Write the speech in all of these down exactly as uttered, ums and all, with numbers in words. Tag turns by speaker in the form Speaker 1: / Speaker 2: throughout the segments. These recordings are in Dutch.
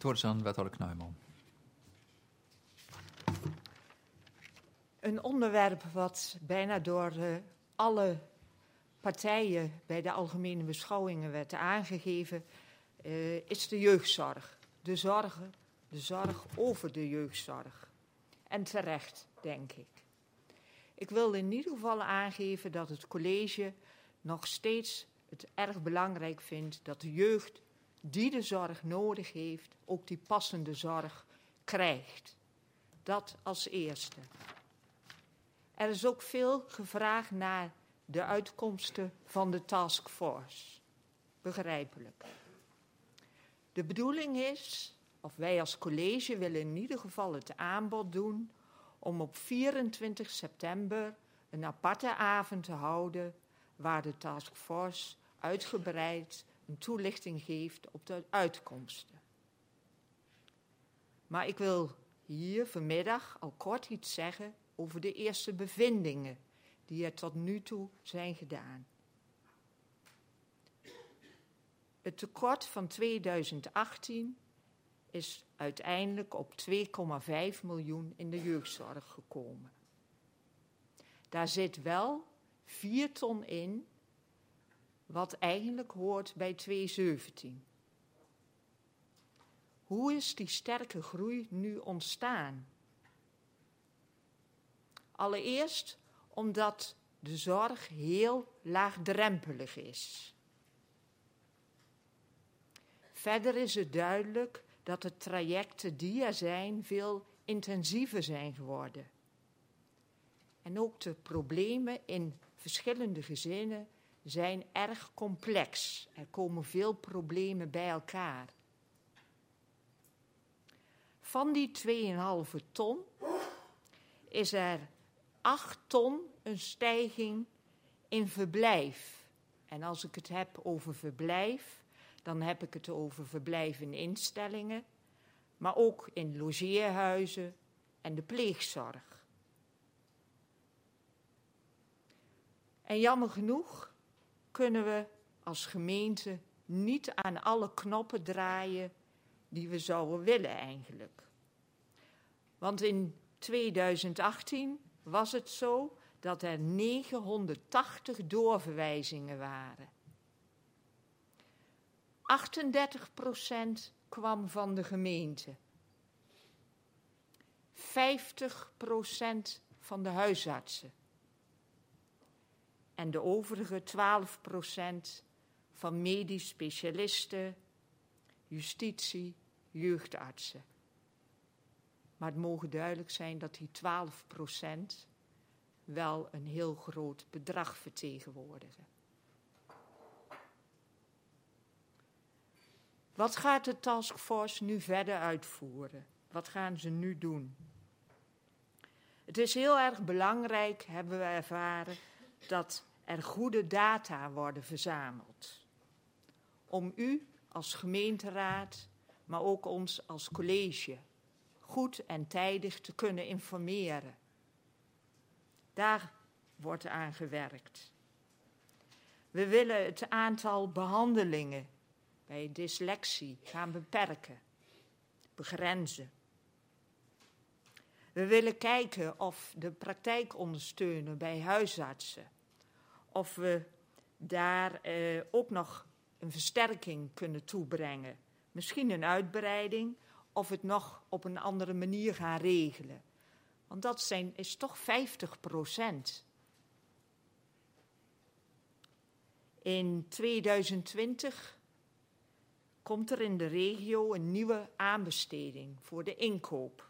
Speaker 1: woord is aan wethouder Knuijman.
Speaker 2: Een onderwerp wat bijna door uh, alle partijen bij de algemene beschouwingen werd aangegeven, uh, is de jeugdzorg. De zorg, de zorg over de jeugdzorg. En terecht, denk ik. Ik wil in ieder geval aangeven dat het college nog steeds het erg belangrijk vindt dat de jeugd die de zorg nodig heeft, ook die passende zorg krijgt. Dat als eerste. Er is ook veel gevraagd naar de uitkomsten van de taskforce. Begrijpelijk. De bedoeling is, of wij als college willen in ieder geval het aanbod doen om op vierentwintig september een aparte avond te houden waar de taskforce uitgebreid een toelichting geeft op de uitkomsten. Maar ik wil hier vanmiddag al kort iets zeggen over de eerste bevindingen die er tot nu toe zijn gedaan. Het tekort van tweeduizend achttien is uiteindelijk op twee komma vijf miljoen in de jeugdzorg gekomen. Daar zit wel vier ton in, wat eigenlijk hoort bij twee zeventien. Hoe is die sterke groei nu ontstaan? Allereerst omdat de zorg heel laagdrempelig is. Verder is het duidelijk dat de trajecten die er zijn veel intensiever zijn geworden. En ook de problemen in verschillende gezinnen zijn erg complex. Er komen veel problemen bij elkaar. Van die twee komma vijf ton is er acht ton een stijging in verblijf. En als ik het heb over verblijf, dan heb ik het over verblijf in instellingen, maar ook in logeerhuizen en de pleegzorg. En jammer genoeg kunnen we als gemeente niet aan alle knoppen draaien die we zouden willen eigenlijk. Want in tweeduizend achttien was het zo dat er negenhonderdtachtig doorverwijzingen waren. achtendertig procent kwam van de gemeente. vijftig procent van de huisartsen. En de overige twaalf procent van medisch specialisten, justitie, jeugdartsen. Maar het mogen duidelijk zijn dat die twaalf procent wel een heel groot bedrag vertegenwoordigen. Wat gaat de taskforce nu verder uitvoeren? Wat gaan ze nu doen? Het is heel erg belangrijk, hebben we ervaren, dat er goede data worden verzameld. Om u als gemeenteraad, maar ook ons als college, goed en tijdig te kunnen informeren. Daar wordt aan gewerkt. We willen het aantal behandelingen bij dyslexie gaan beperken, begrenzen. We willen kijken of de praktijk ondersteunen bij huisartsen, of we daar eh, ook nog een versterking kunnen toebrengen. Misschien een uitbreiding, of het nog op een andere manier gaan regelen. Want dat zijn, is toch vijftig procent. In tweeduizend twintig komt er in de regio een nieuwe aanbesteding voor de inkoop.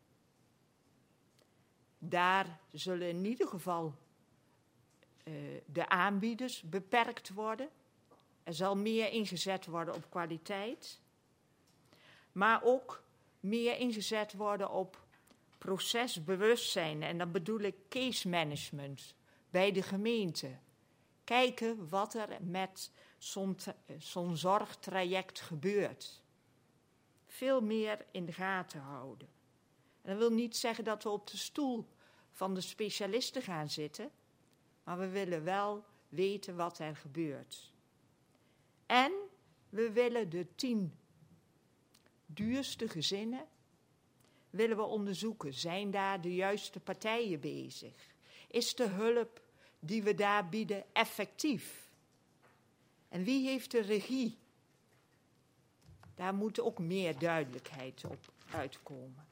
Speaker 2: Daar zullen in ieder geval uh, de aanbieders beperkt worden. Er zal meer ingezet worden op kwaliteit. Maar ook meer ingezet worden op procesbewustzijn. En dan bedoel ik case management bij de gemeente. Kijken wat er met zo'n, zo'n zorgtraject gebeurt. Veel meer in de gaten houden. En dat wil niet zeggen dat we op de stoel van de specialisten gaan zitten. Maar we willen wel weten wat er gebeurt. En we willen de tien duurste gezinnen willen we onderzoeken. Zijn daar de juiste partijen bezig? Is de hulp die we daar bieden effectief? En wie heeft de regie? Daar moet ook meer duidelijkheid op uitkomen.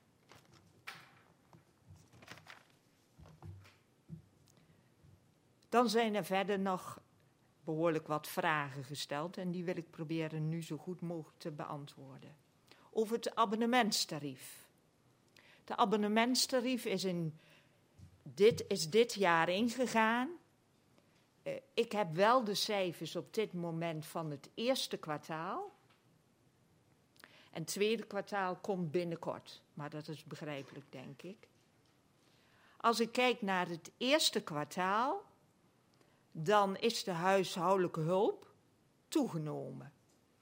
Speaker 2: Dan zijn er verder nog behoorlijk wat vragen gesteld en die wil ik proberen nu zo goed mogelijk te beantwoorden. Over het abonnementstarief. De abonnementstarief is, in dit, is dit jaar ingegaan. Uh, ik heb wel de cijfers op dit moment van het eerste kwartaal. En het tweede kwartaal komt binnenkort, maar dat is begrijpelijk, denk ik. Als ik kijk naar het eerste kwartaal, dan is de huishoudelijke hulp toegenomen.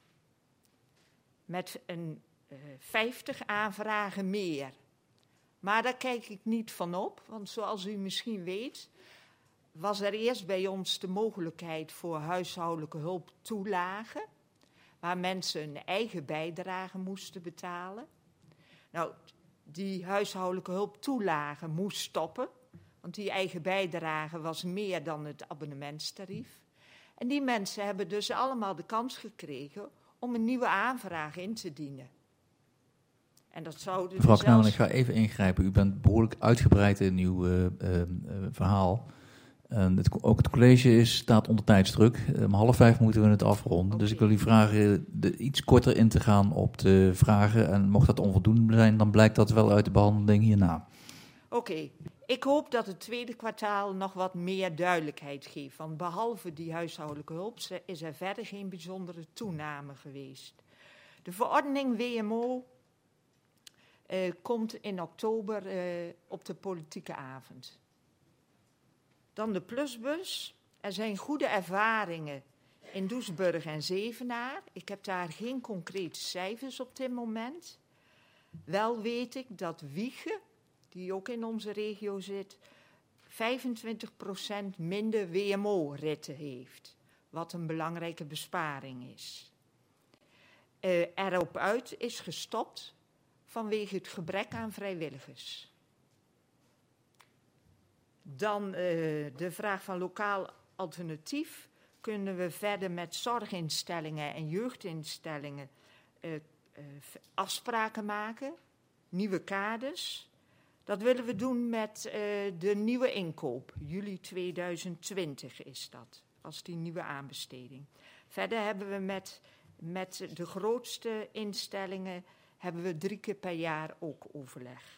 Speaker 2: Met een uh, vijftig aanvragen meer. Maar daar kijk ik niet van op, want zoals u misschien weet, was er eerst bij ons de mogelijkheid voor huishoudelijke hulp toelagen, waar mensen een eigen bijdrage moesten betalen. Nou, die huishoudelijke hulp toelage moest stoppen, want die eigen bijdrage was meer dan het abonnementstarief. En die mensen hebben dus allemaal de kans gekregen om een nieuwe aanvraag in te dienen. En dat zouden
Speaker 1: Mevrouw
Speaker 2: zelfs...
Speaker 1: Knauwen, ik ga even ingrijpen. U bent behoorlijk uitgebreid in uw uh, uh, verhaal. Uh, het, ook het college is, staat onder tijdsdruk. Om half vijf moeten we het afronden. Okay. Dus ik wil u vragen de, iets korter in te gaan op de vragen. En mocht dat onvoldoende zijn, dan blijkt dat wel uit de behandeling hierna.
Speaker 2: Oké, okay. Ik hoop dat het tweede kwartaal nog wat meer duidelijkheid geeft. Want behalve die huishoudelijke hulp is er verder geen bijzondere toename geweest. De verordening W M O uh, komt in oktober uh, op de politieke avond. Dan de plusbus. Er zijn goede ervaringen in Doesburg en Zevenaar. Ik heb daar geen concrete cijfers op dit moment. Wel weet ik dat Wijchen, die ook in onze regio zit, vijfentwintig procent minder W M O-ritten heeft. Wat een belangrijke besparing is. Uh, erop uit is gestopt vanwege het gebrek aan vrijwilligers. Dan uh, de vraag van lokaal alternatief. Kunnen we verder met zorginstellingen en jeugdinstellingen uh, uh, afspraken maken? Nieuwe kaders. Dat willen we doen met uh, de nieuwe inkoop. Juli tweeduizend twintig is dat, als die nieuwe aanbesteding. Verder hebben we met, met de grootste instellingen hebben we drie keer per jaar ook overleg.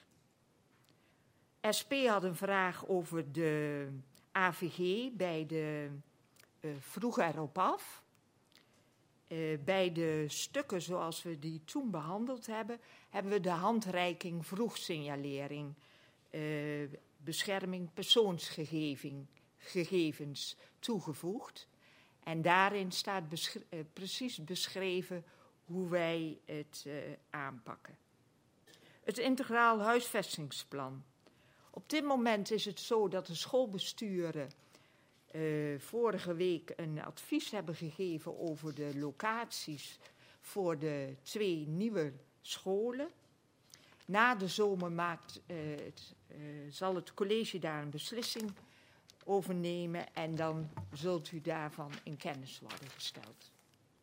Speaker 2: S P had een vraag over de A V G bij de uh, vroeg erop af. Uh, bij de stukken zoals we die toen behandeld hebben, hebben we de handreiking vroegsignalering, uh, bescherming persoonsgegevens toegevoegd. En daarin staat besch- uh, precies beschreven hoe wij het uh, aanpakken. Het integraal huisvestingsplan. Op dit moment is het zo dat de schoolbesturen uh, vorige week een advies hebben gegeven over de locaties voor de twee nieuwe scholen. Na de zomer maakt, uh, het, uh, zal het college daar een beslissing over nemen en dan zult u daarvan in kennis worden gesteld.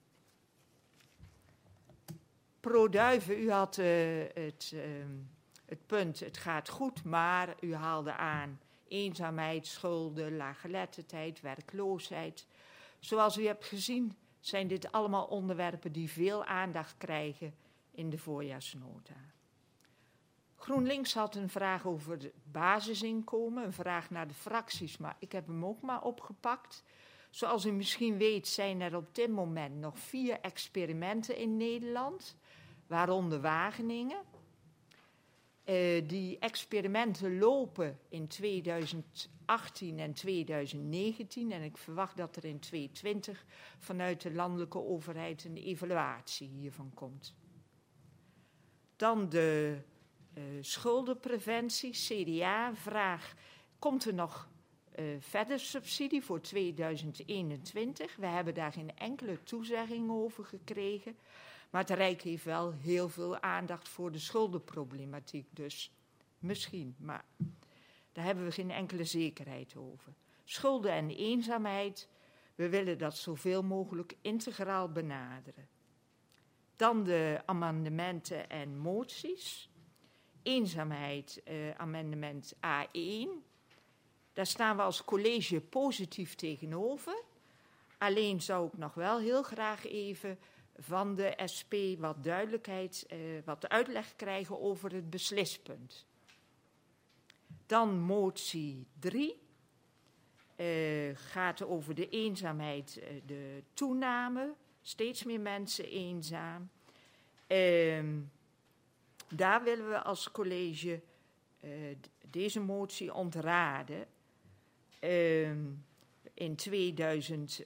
Speaker 2: Pro Duiven, u had uh, het... Uh, Het punt, het gaat goed, maar u haalde aan eenzaamheid, schulden, laaggeletterdheid, werkloosheid. Zoals u hebt gezien zijn dit allemaal onderwerpen die veel aandacht krijgen in de voorjaarsnota. GroenLinks had een vraag over het basisinkomen, een vraag naar de fracties, maar ik heb hem ook maar opgepakt. Zoals u misschien weet zijn er op dit moment nog vier experimenten in Nederland, waaronder Wageningen. Uh, die experimenten lopen in tweeduizend achttien en tweeduizend negentien en ik verwacht dat er in tweeduizend twintig vanuit de landelijke overheid een evaluatie hiervan komt. Dan de uh, schuldenpreventie, C D A-vraag. Komt er nog uh, verder subsidie voor tweeduizend eenentwintig? We hebben daar geen enkele toezegging over gekregen. Maar het Rijk heeft wel heel veel aandacht voor de schuldenproblematiek. Dus misschien, maar daar hebben we geen enkele zekerheid over. Schulden en eenzaamheid, we willen dat zoveel mogelijk integraal benaderen. Dan de amendementen en moties. Eenzaamheid, eh, amendement A één. Daar staan we als college positief tegenover. Alleen zou ik nog wel heel graag even van de S P wat duidelijkheid, eh, wat uitleg krijgen over het beslispunt. Dan motie drie. Uh, gaat over de eenzaamheid, uh, de toename. Steeds meer mensen eenzaam. Uh, daar willen we als college uh, deze motie ontraden. Uh, in twintig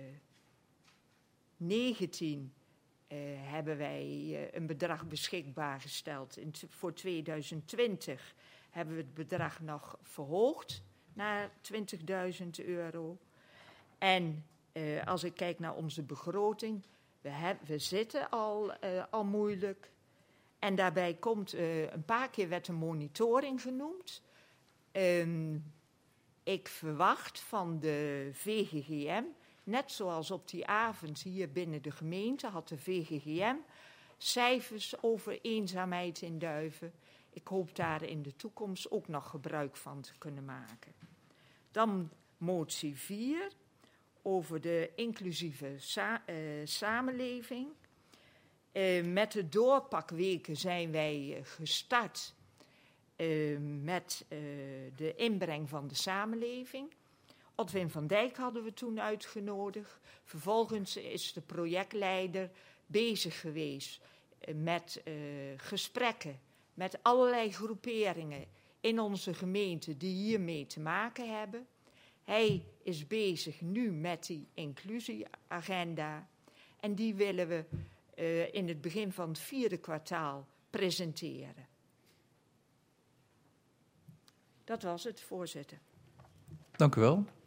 Speaker 2: negentien uh, hebben wij uh, een bedrag beschikbaar gesteld. In t- voor twintig twintig hebben we het bedrag nog verhoogd naar twintigduizend euro. En uh, als ik kijk naar onze begroting, we, heb, we zitten al, uh, al moeilijk. En daarbij komt, uh, een paar keer werd een monitoring genoemd. Um, ik verwacht van de V G G M, net zoals op die avond hier binnen de gemeente, had de V G G M cijfers over eenzaamheid in Duiven. Ik hoop daar in de toekomst ook nog gebruik van te kunnen maken. Dan motie vier over de inclusieve sa- uh, samenleving. Uh, met de doorpakweken zijn wij uh, gestart uh, met uh, de inbreng van de samenleving. Otwin van Dijk hadden we toen uitgenodigd. Vervolgens is de projectleider bezig geweest uh, met uh, gesprekken met allerlei groeperingen in onze gemeente die hiermee te maken hebben. Hij is bezig nu met die inclusieagenda. En die willen we uh, in het begin van het vierde kwartaal presenteren. Dat was het, voorzitter.
Speaker 1: Dank u wel.